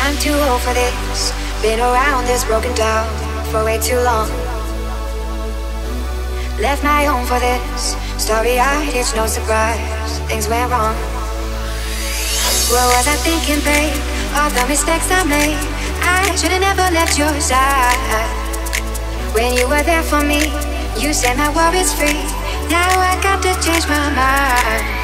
I'm too old for this. Been around this broken down for way too long. Left my home for this. Starry-eyed, it's no surprise. Things went wrong. What was I thinking, babe? All the mistakes I made. I should've never left your side. When you were there for me, you set my worries free. Now I got to change my mind.